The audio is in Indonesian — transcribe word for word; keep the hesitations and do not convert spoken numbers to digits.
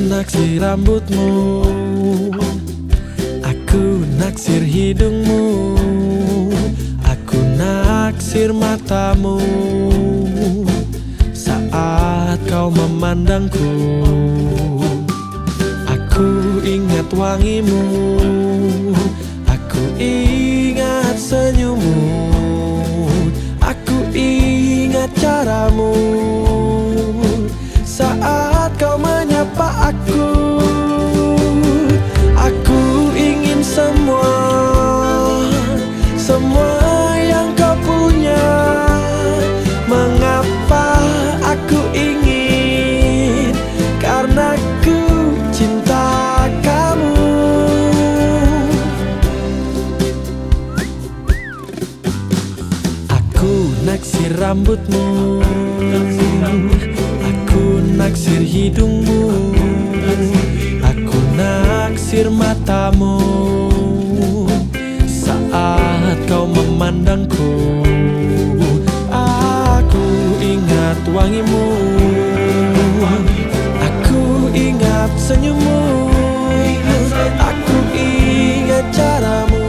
naksir rambutmu, aku naksir hidungmu, aku naksir matamu. Saat kau memandangku, aku ingat wangimu, aku ingat senyummu, aku ingat caramu. Saat kau menyapa aku, aku ingin semua, semua yang kau punya. Mengapa aku ingin? Karena ku cinta kamu. Aku naksir rambutmu, aku naksir hidungmu, aku naksir matamu. Saat kau memandangku, aku ingat wangimu, aku ingat senyummu, aku ingat caramu.